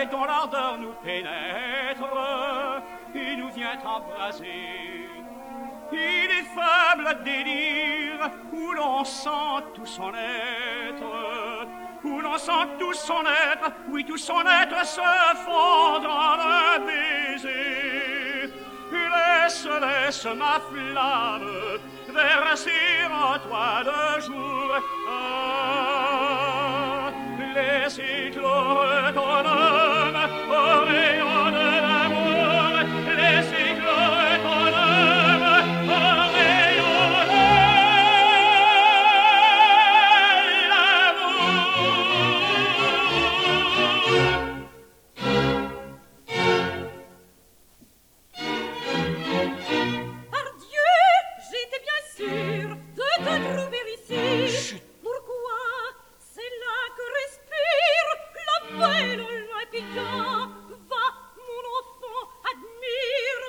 et dont l'ardeur nous pénètre et nous vient embraser. Il est faible délire où l'on sent tout son être, où l'on sent tout son être, oui, tout son être se fond dans le baiser. Laisse ma flamme verser en toi le jour. Ah, laisse éclore ton âme au rayon de l'amour. Laisse éclore ton âme au rayon de l'amour. Pardieu, j'étais bien sûre de te trouver ici. Chut. Pourquoi? C'est là que respire la belle Olympia. Va, mon enfant, admire.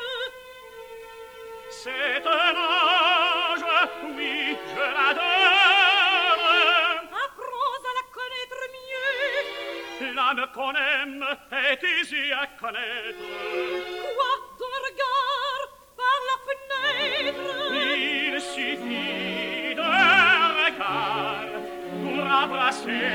C'est un ange, oui, je l'adore. Apprends à la connaître mieux. L'âme qu'on aime est aisée à connaître. Quoi d'un regard par la fenêtre? Il suffit d'un regard pour embrasser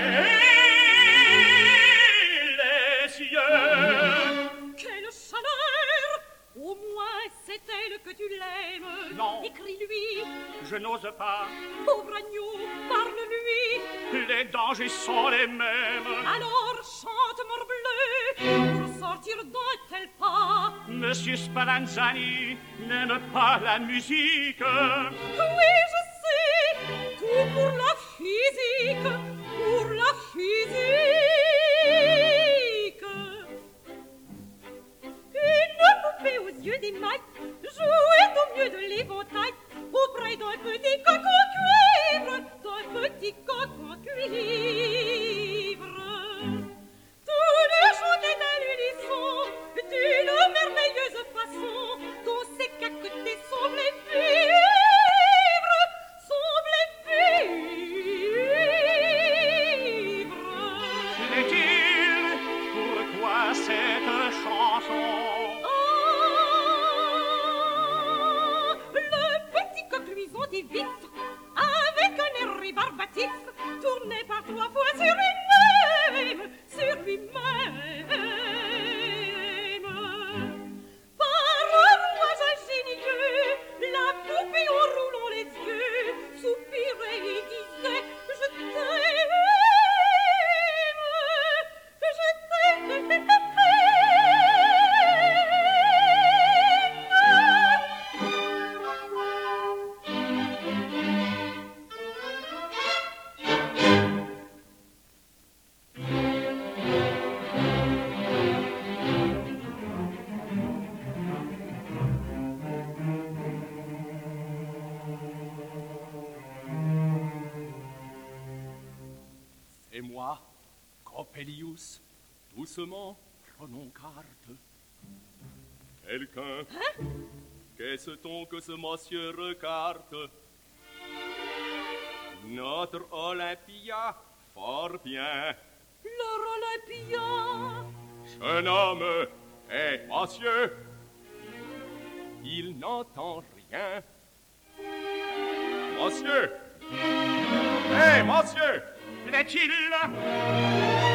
les yeux. Quelle chaleur! Au moins c'est elle que tu l'aimes. Non. Écris-lui, Je n'ose pas, pauvre agneau, parle-lui. les dangers sont les mêmes. Alors chante, morbleu, pour sortir d'un tel pas. Monsieur Spallanzani n'aime pas la musique. Oui, je sais, tout pour la physique, pour la physique. Une poupée aux yeux d'émail jouait au mieux de l'épouvantail auprès d'un petit coq en cuivre, d'un petit coq en cuivre. Tous deux chantaient à l'unisson d'une merveilleuse façon dont ces caquetés semblaient vivre, semblaient vivre. Est-il pourquoi cette chanson? Le petit coq luisant et vif, avec un air rébarbatif, tournait par 3 fois sur lui-même, sur lui-même. Par un rouage ingénieux, la poupée en roulant les yeux soupirait et disait « Je t'aime, je t'aime ». Et moi, Coppelius, doucement prenons carte. Quelqu'un, qu'est-ce donc que ce monsieur recarte? Notre Olympia, fort bien. Leur Olympia, Jeune homme et monsieur, il n'entend rien. Monsieur! Hé, monsieur! L'est-il?